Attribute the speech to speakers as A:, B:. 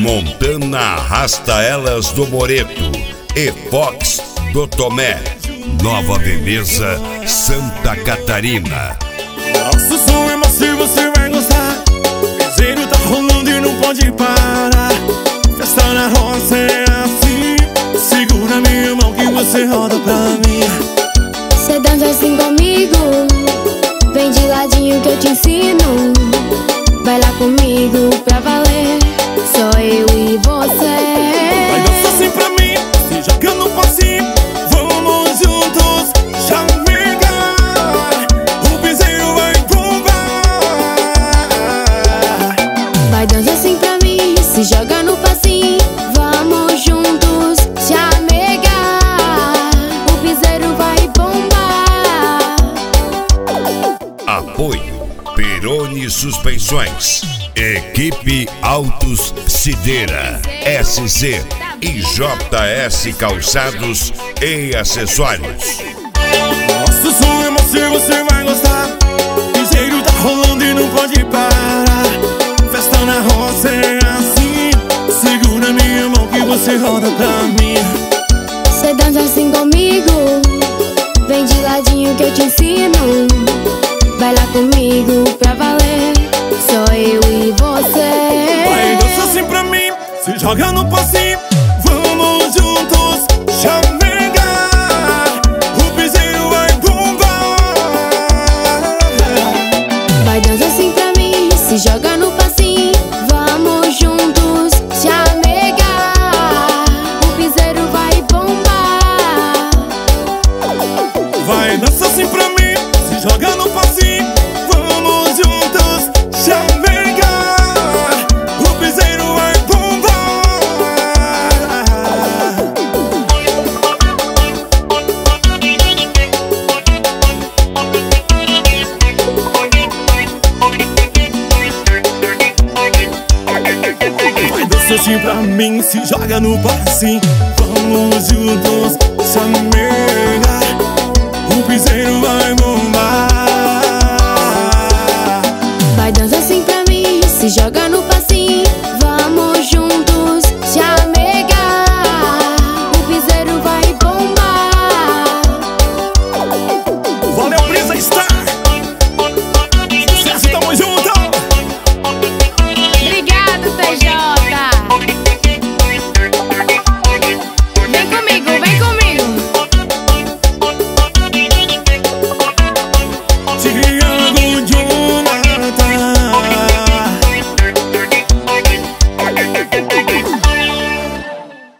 A: Montana Arrasta Elas do Moreto e Fox do Tomé, Nova Veneza, Santa Catarina.
B: Nosso som é macio, você vai gostar. Piseiro tá rolando e não pode parar. Festa na roça é assim. Segura minha mão que você roda pra mim.
C: Cê dança assim comigo, vem de ladinho que eu te ensino. Vai lá comigo pra valer, só eu e você.
B: Vai dançar assim pra mim, se joga no passinho. Vamos juntos, chamegar. O piseiro vai bombar.
C: Vai dançar assim pra mim, se joga no passinho. Vamos juntos, chamegar. O piseiro vai bombar.
A: Apoio Peroni Suspensões, Equipe Autos Cideira, SC e JS Calçados e Acessórios.
B: Nosso som é macio, você vai gostar. Piseiro tá rolando e não pode parar. Festa na roça é assim. Segura minha mão que você roda pra mim.
C: Cê dança assim comigo, vem de ladinho que eu te ensino. Vai lá comigo pra valer, só eu e você.
B: Vai dançar assim pra mim, se joga no passinho. Vamos juntos, chamegar. O piseiro vai bombar.
C: Vai dançar assim pra mim, se joga no passinho. Vamos juntos, chamegar. O piseiro vai bombar.
B: Vai dançar assim pra mim, se joga no passinho. Vamos juntos, chamegar. O piseiro vai bombar. Vai dançar assim pra mim, se joga no passinho. Vamos juntos, chamegar. O piseiro vai bombar.
C: Vai dançar assim pra mim, se joga